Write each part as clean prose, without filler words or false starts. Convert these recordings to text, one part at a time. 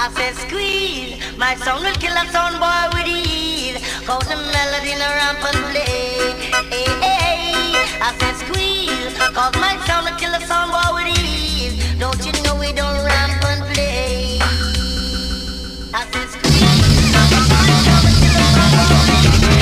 I said squeeze, my sound will kill a sound boy with ease. Cause the melody in a ramp and play. Hey, hey, I said squeeze, cause my sound will kill a sound boy with ease. Don't you know we don't ramp and play? I said squeeze, cause my sound will kill a sound boy with ease.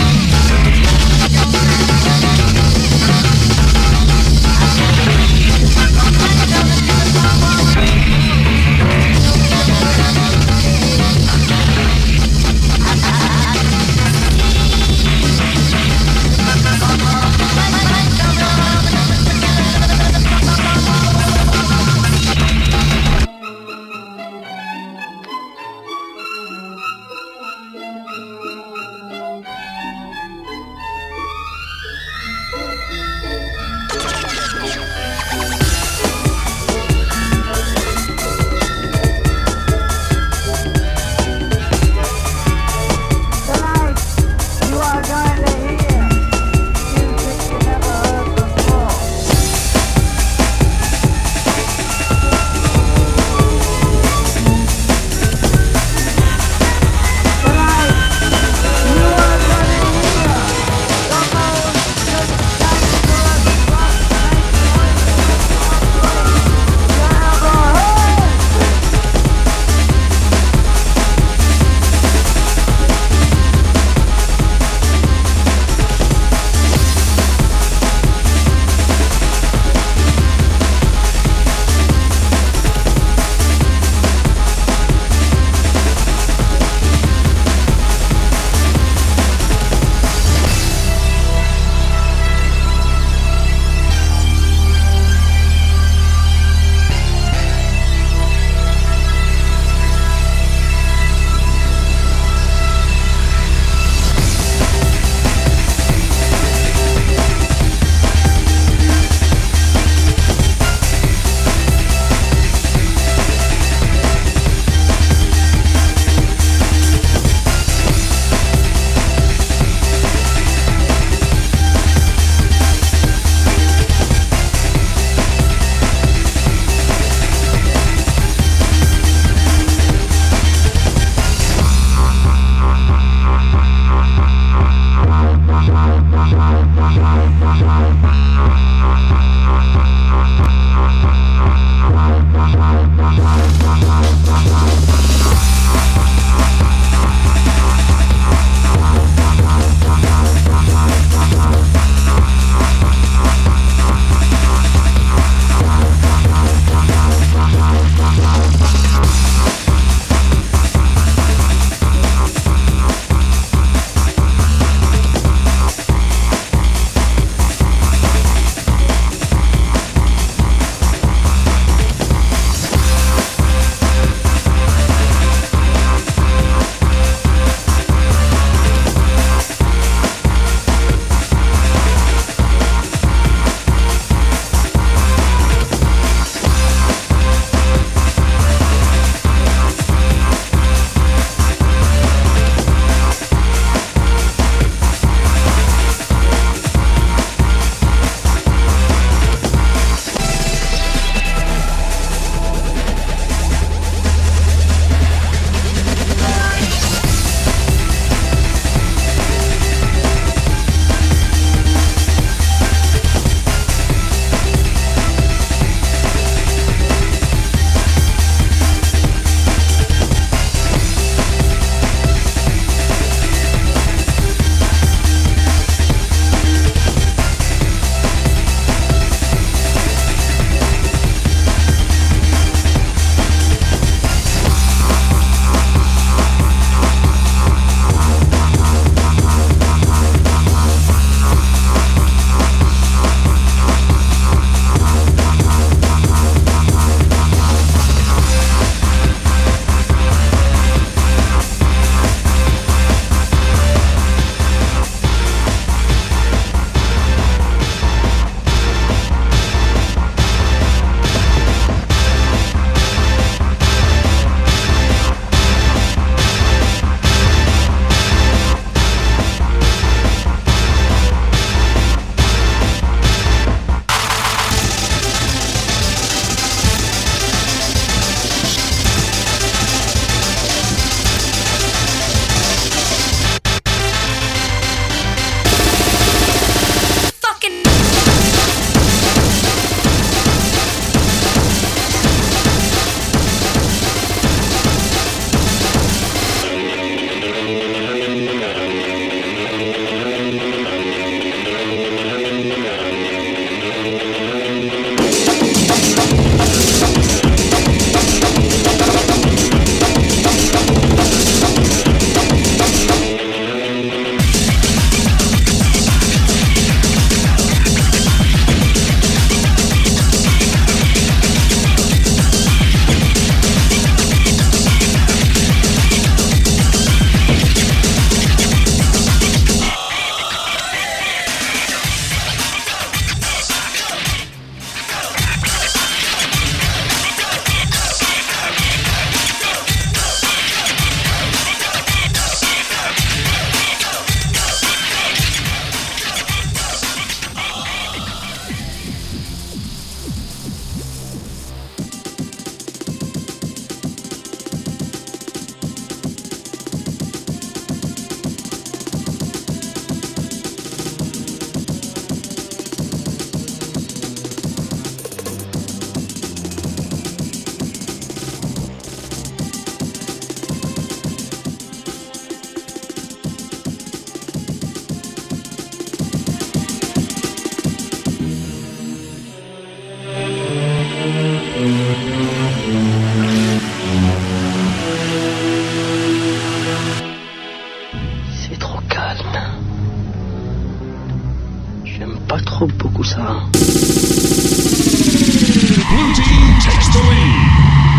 Blue team takes the lead.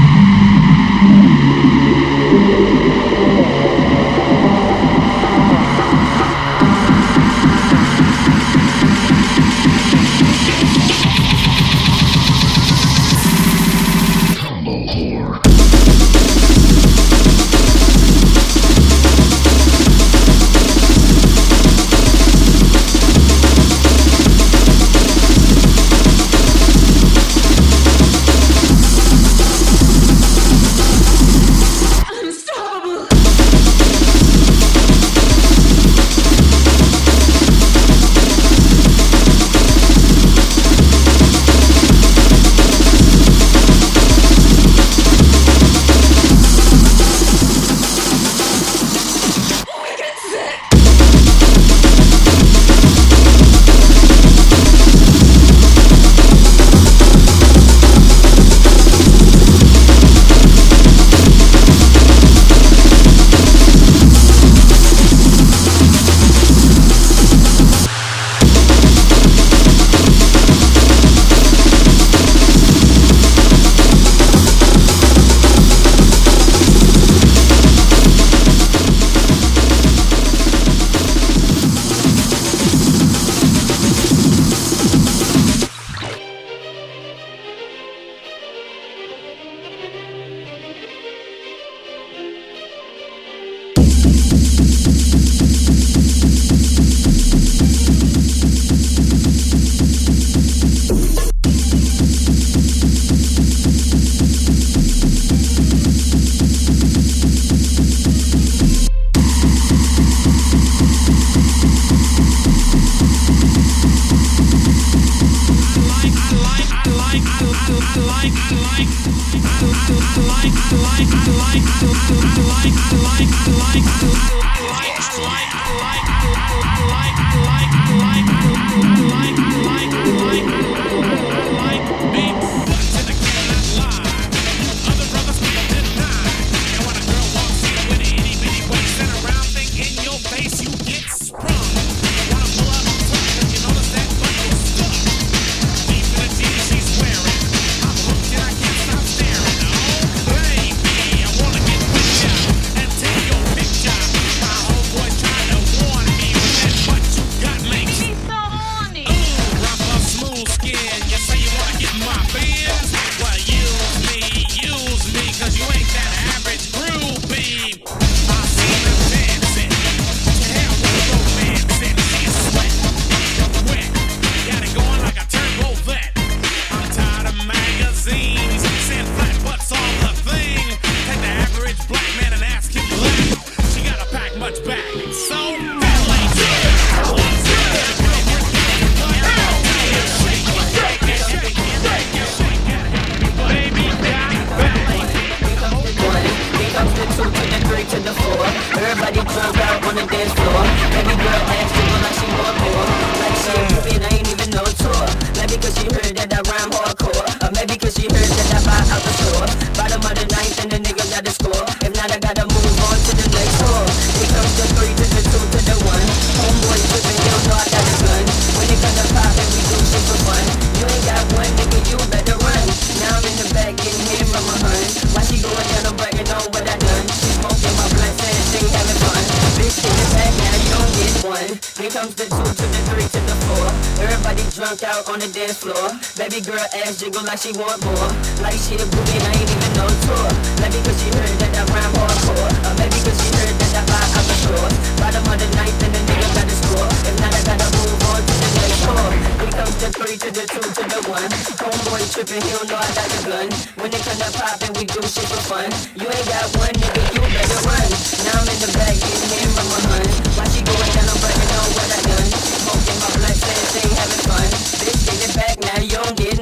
Jiggle like she want more. Like she a groupie and I ain't even no tour. Maybe cause she heard that I rhyme hardcore. Or maybe cause she heard that I buy out the store. Bottom of the ninth and the nigga got the score. If not, I gotta move on to the next score. Here comes the 3 to the 2 to the 1. Homeboy tripping, he don't know I got the gun. When it come to poppin', we do shit for fun. You ain't got one, nigga, you better run. Now I'm in the back getting hit from my hun. Why she going down, I'm bragging on what I done. Smoking my blood, saying she ain't having fun. Bitch, get it back, now you don't get it.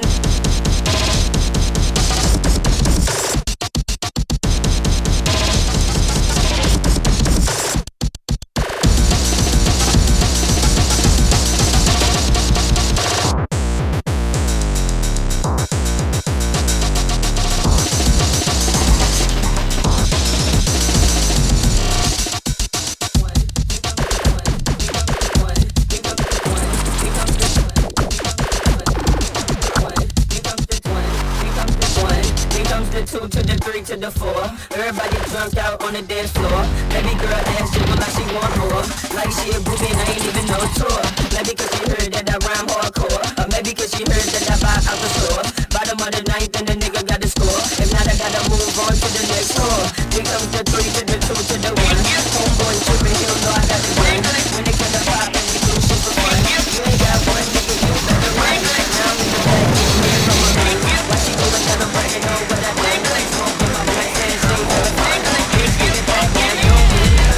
2 to the 3 to the 4. Everybody drunk out on the dance floor. Baby girl ass jiggle like she want more. Like she a groupie and I ain't even no tour. Maybe cause she heard that I rhyme hardcore. Or maybe cause she heard that I buy out the store. Bottom of the ninth and the nigga got the score. If not, I gotta move on to the next score. Here comes the 3 to the 2 to the 1. Homeboy tripping, he don't know I got the gun. When they come to pop and we do shit for fun. You ain't got one nigga, you better run. Now I'm in the back, getting here from my man. Why she go and tell them bragging on what I done? Smoke in my black ass, stay for the fun. Bitch, give it back, yeah, you don't need it.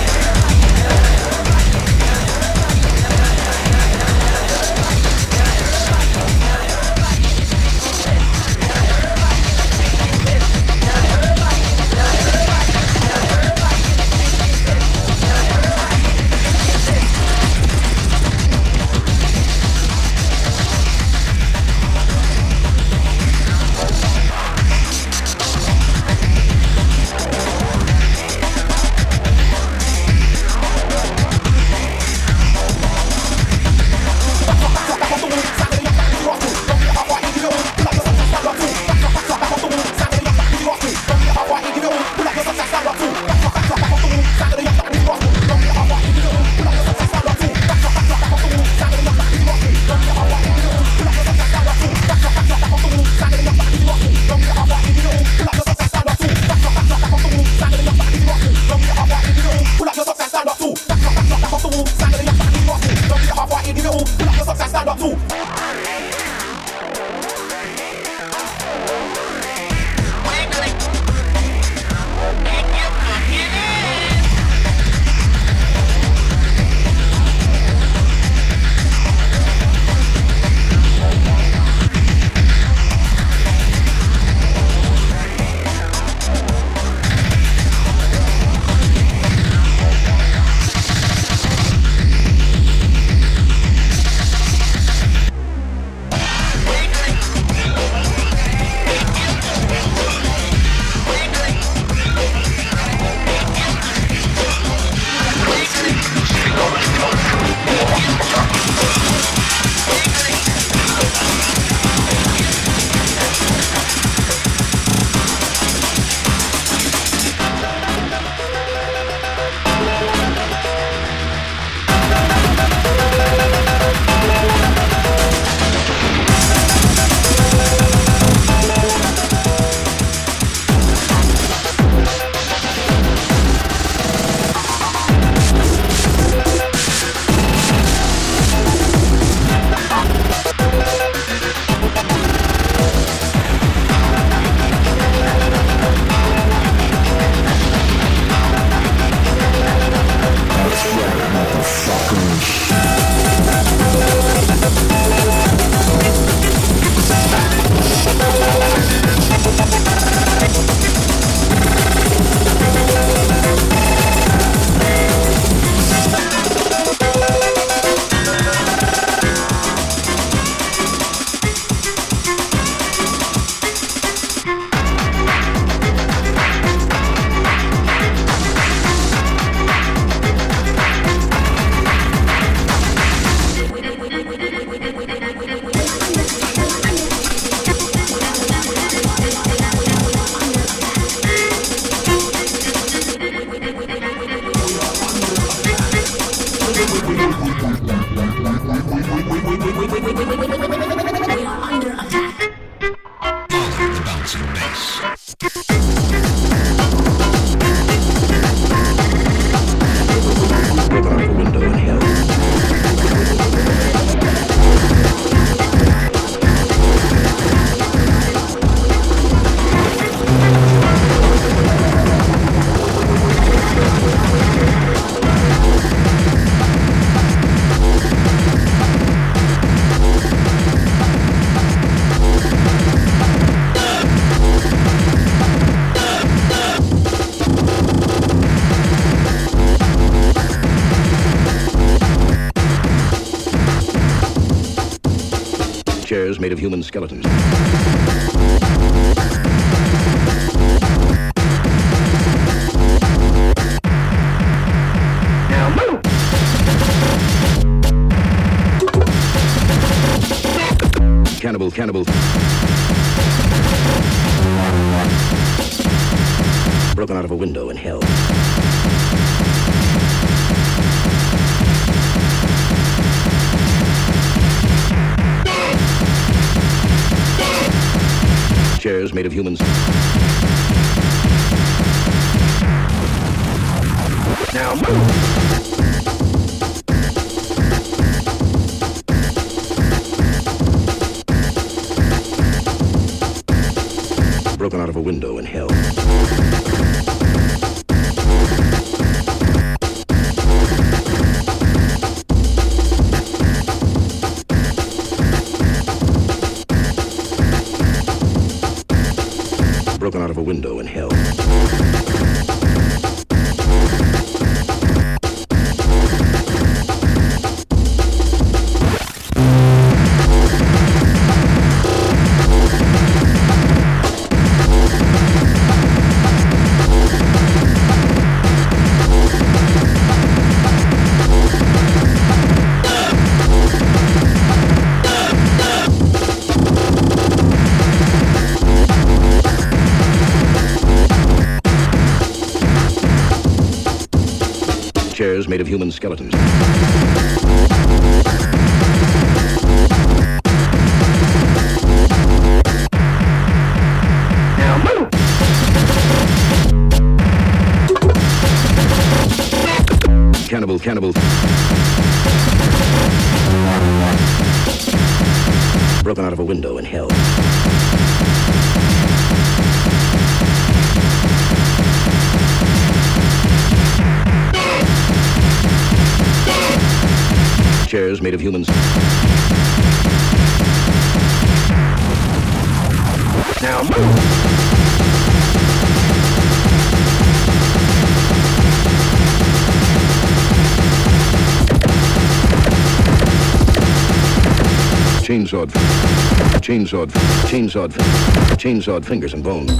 Chairs made of human skeletons. Now move! Cannibal. Broken out of a window in hell. Chairs made of humans. Now move! Broken out of a window in hell. Broken out of a window in hell. Chairs made of human skeletons. Now move! Cannibal, cannibal. Broken out of a window in hell. Chairs made of humans. Now move! Chainsawed, chainsawed, chainsawed, chainsawed fingers and bone.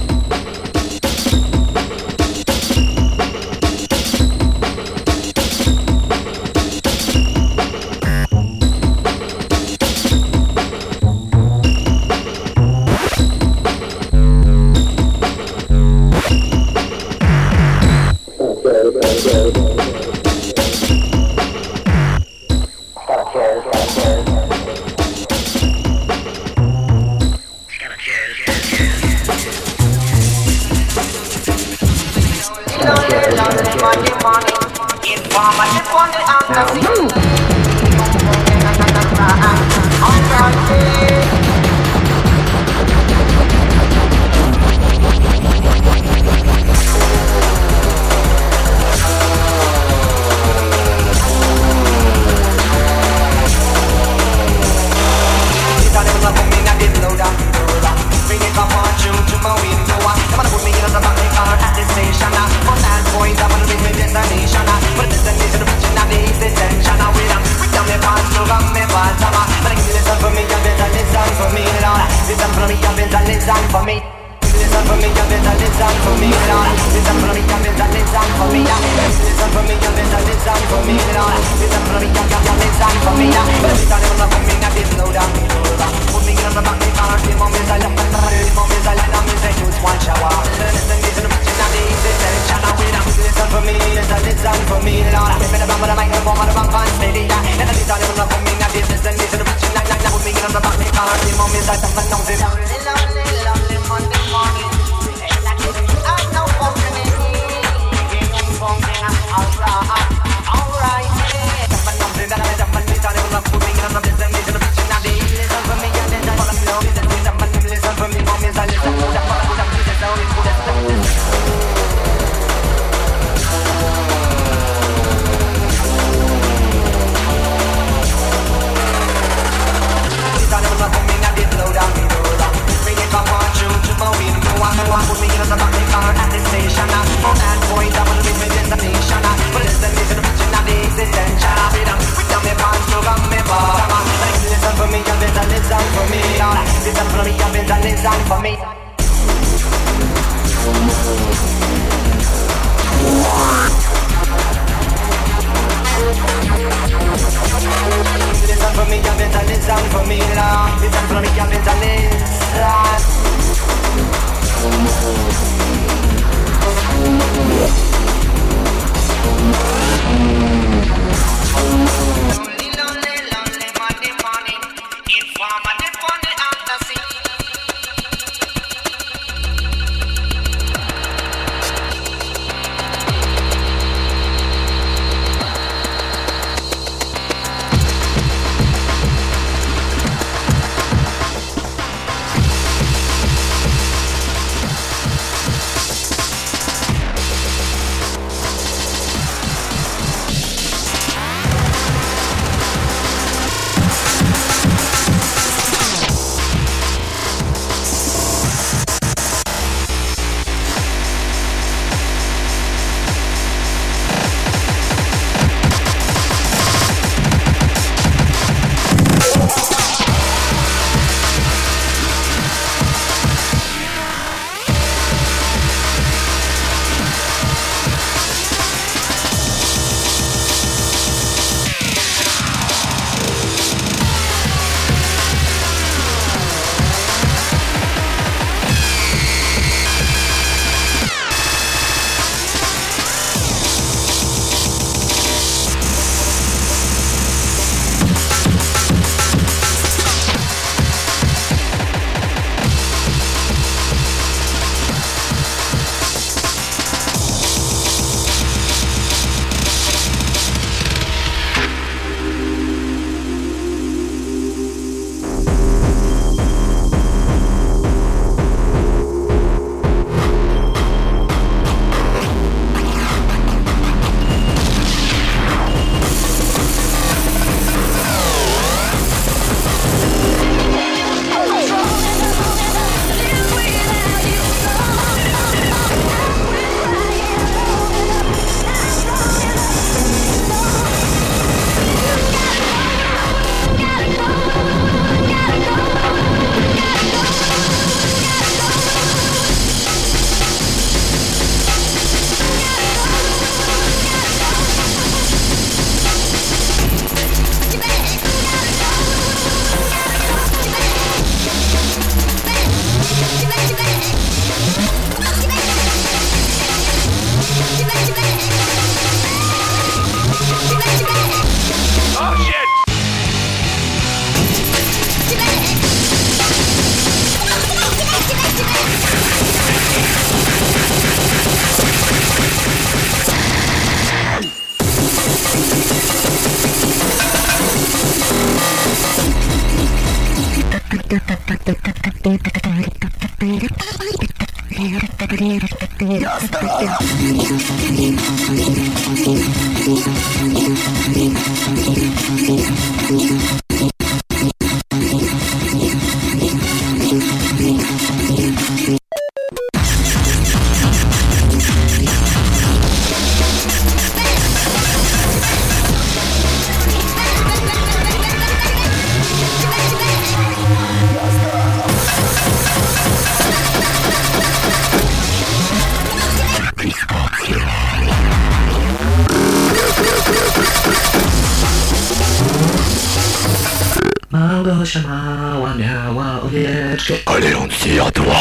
Małgosia miała owieczkę, ale ją zjadła.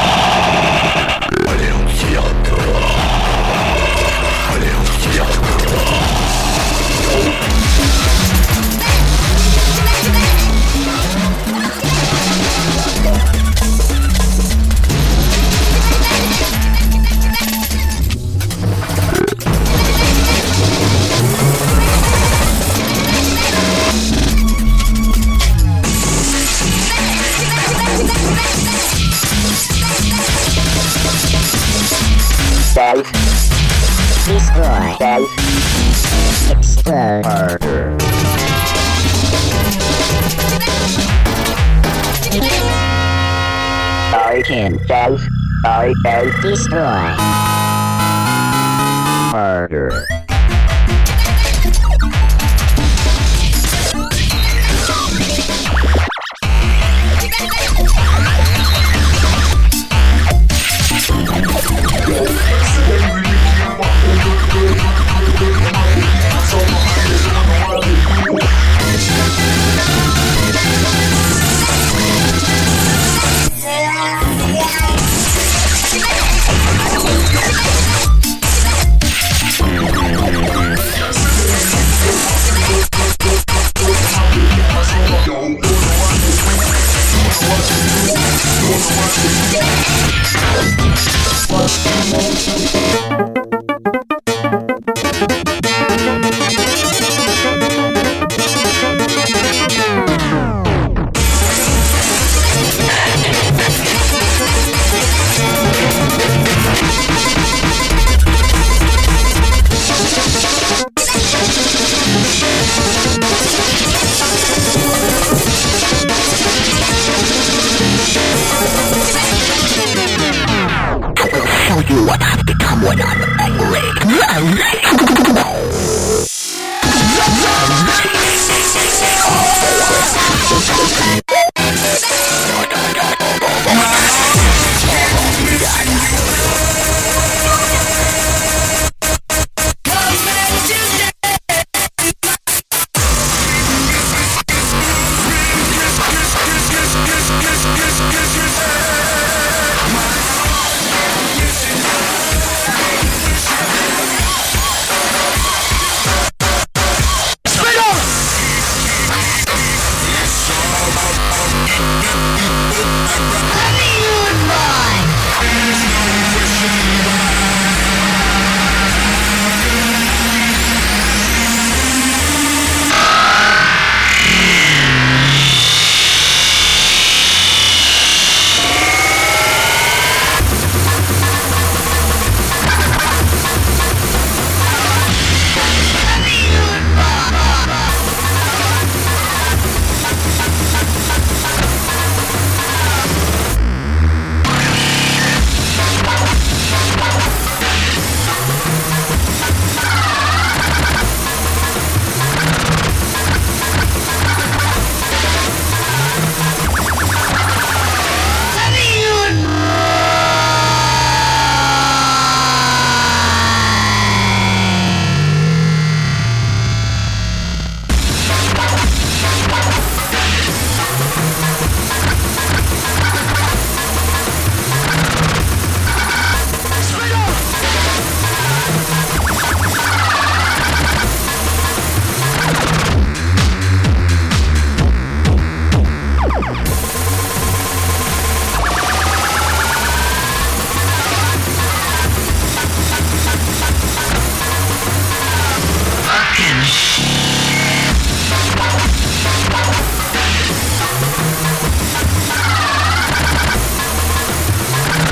Ale ją zjadła. Ale ją zjadła. Destroy. Explode. Murder. I can save. I can destroy. Murder. I will show you what I've become when I'm angry.